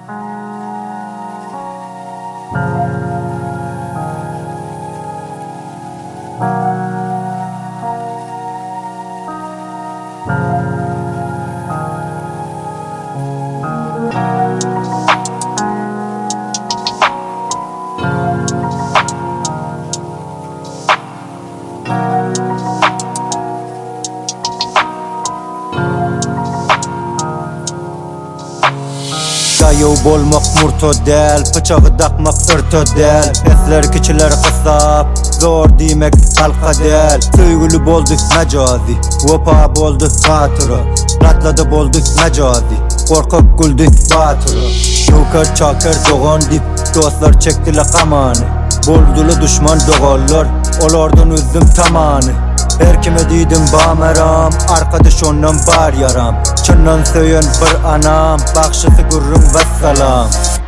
Yov bolmaq murtodel, bıçağı daqmaq örtödel. Esler kiçiler qısab, zor demek halqa del. Söygülü boldu mecazi, vapa boldu hatırı. Ratladı boldu mecazi, korkup güldü batırı. Şukar çakır doğan dip, dostlar çektiler qamanı. Boldulu düşman doğallar, olardan üzdüm tamanı. Her kime dedim bameram, arkadaş ondan bar yaram. Çınnan söyün bir anam, bakşısı gurrun vesselam.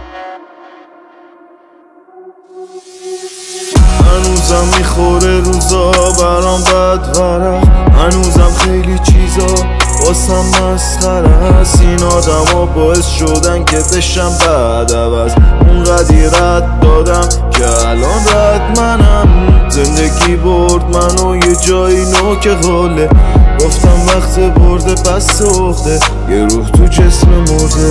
هنوزم میخوره روزا برام بد ورق هنوزم خیلی چیزا واسم مسخره است این آدما باعث شدن که بشم بعد عوض اونقدی رد دادم که الان رد منم زندگی برد منو یه جایی نوک غاله گفتم وقت برده پس سخته یه روح تو جسم مرده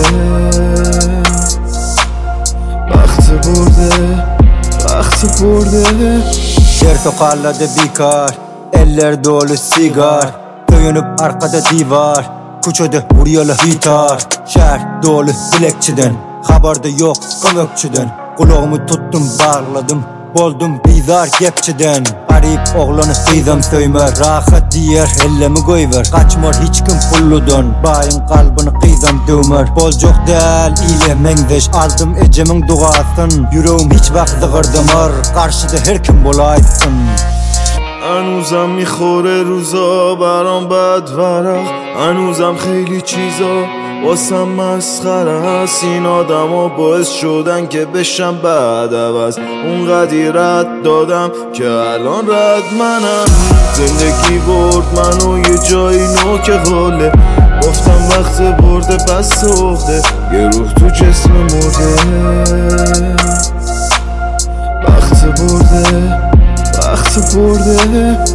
وقت برده وقت برده Yer sokalladı bikar, eller dolu sigar. Döyünüp arkada divar, kuçadı vuruyalı gitar. Şer dolu bilekçiden, habarda yok kömökçüden. Kulağımı tuttum bağladım, boldum bizar gepçiden. Garip oğlanı kıydam söymer, rahat diyer ellemi koyver. Kaçmar hiç kim pulludan, bayın kalbini kıydam dömer. Bolcuk del ile mengdeş, aldım ecemin duasın. Yüreğim hiç vakti gırdımır, karşıda her kim bolaysın. هنوزم میخوره روزا برام بد ورق هنوزم خیلی چیزا واسم مسخره است این آدما باعث شدن که بشم بعد عوض اونقدی رد دادم که الان رد منم زندگی برد منو یه جایی نوک غاله گفتم وقت برده پس سخته یه روح تو جسم مرده وقت برده وقت برده